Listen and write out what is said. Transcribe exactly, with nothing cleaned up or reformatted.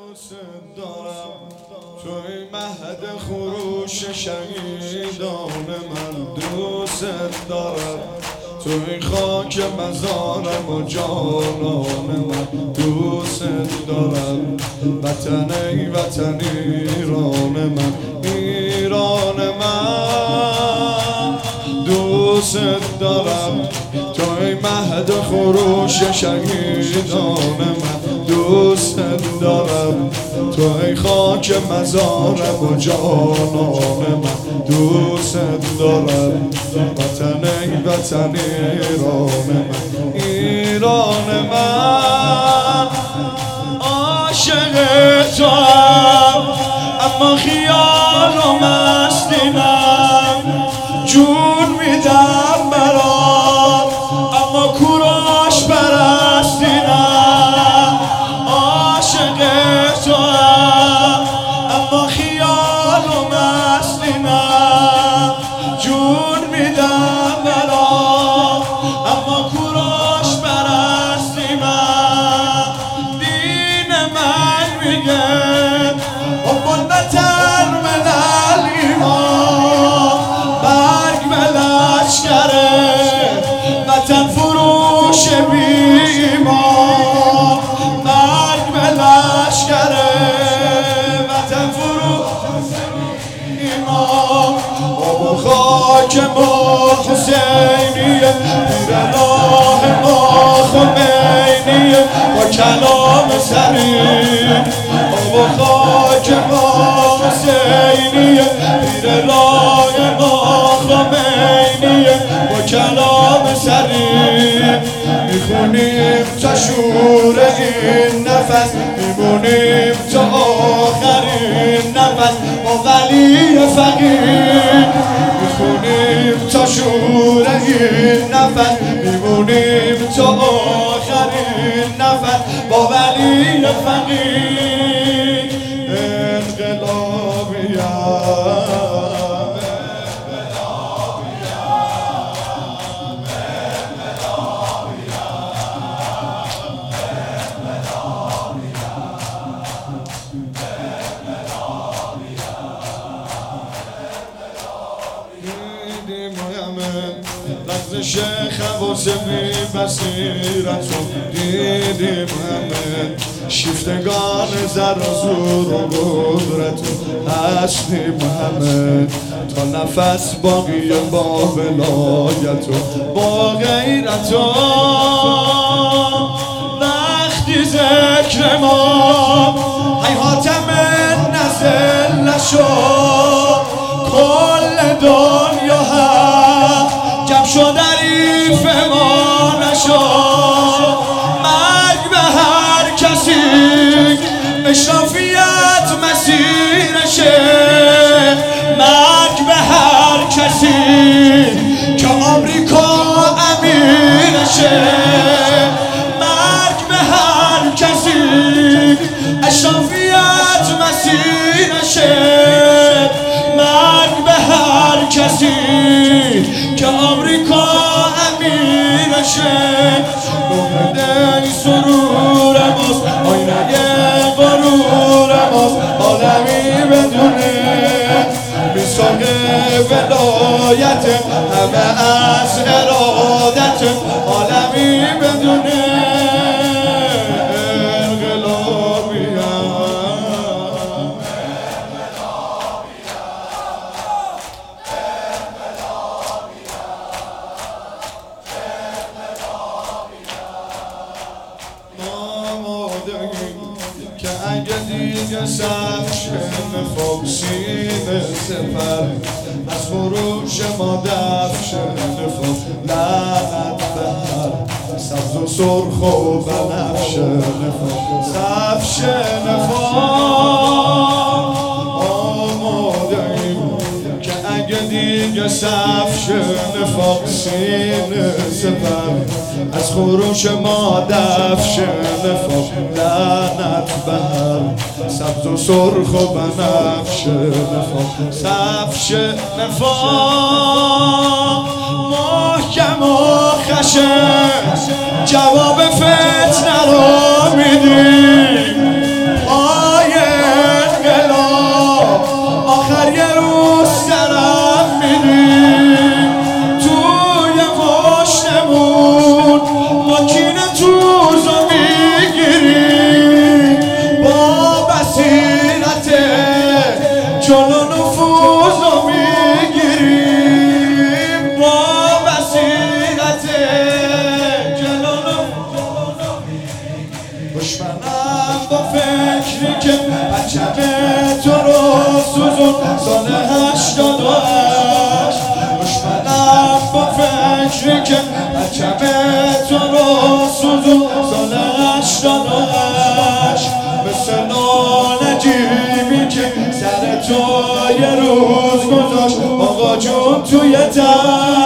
دوست دارم توی مهد خروش شهیدان من دوست دارم توی خاک مزارم و جانان من دوست دارم وطن ای وطن ایران من ایران من دوست دارم توی مهد خروش شهیدان من دوست دارم توی خاک مزارم و جانان من دوست دارم وطن ای وطن ایران من ایران من عاشق توام اما خیال و مستیم جون میدم برات اما کوراش پرستیم عاشق توام اما خیال و مستیم جون میدم برات اما کوراش پرستیم دین من میگه حب الوطن من الایمان برگ ملشکره وطن فروش بی ایمان برگ ملشکره وطن فروش بی ایمان آب و خاک ما حسینیه پیر راه ما خمینیه با کلام سرین آب و خاک ما حسینیه پیر راه ما خمینیه با کلام سرین میخونیم تا شور این نفس میمونیم تا آخرین نفس با ولی فقیر میخونیم تا شور این نفس میمونیم تا آخرین نفس با ولی فقیر انقلابیم لغزش خواص بی بصیرت رو دیدیم همه شیفتگان زر و زور و قدرت رو هستیم همه تا نفس باقی با ولایت و با غیرت و وقتی ذکر ما ای حاتم نزل نشد کل دنیا هم جمع شد عریف ما نشد مرگ به هر کسی اشرافیت مسیرشه مرگ به هر کسی که آمریکا امیرشه مرگ به هر کسی اشرافیت مسیرشه مرگ به هر کسی که آمریکا امیرشه مهده سرور ماست آینه غرور ماست عالمی بدونه میثاق ولایت همه از ارادت عالمی بدونه که اگه دیگه سفشن فاکسین سفر از فروش ما دفشن فاک لعنت به هر سبز و سرخ و بنفشن فاک سفشن فاک آماده ایم که اگه دیگه سفشن فاکسین سفر از خروش ما دفشن فاک لعنت به هر سبز و سرخ و بنفش نفاق سفش نفاق محکم و خشن جواب فتنه رو میدیم پای جلو نفوذ رو میگیریم با بصیرت جلو نفوذ رو میگیریم دشمنم با فکری که بچم تو رو سوزون سال هشتاد و هشت دشمنم با فکری که بچم تو رو سوزون سال هشتاد و هشت مثل نجیبی که سر تو یه روز گذاشت آقا جون توی تن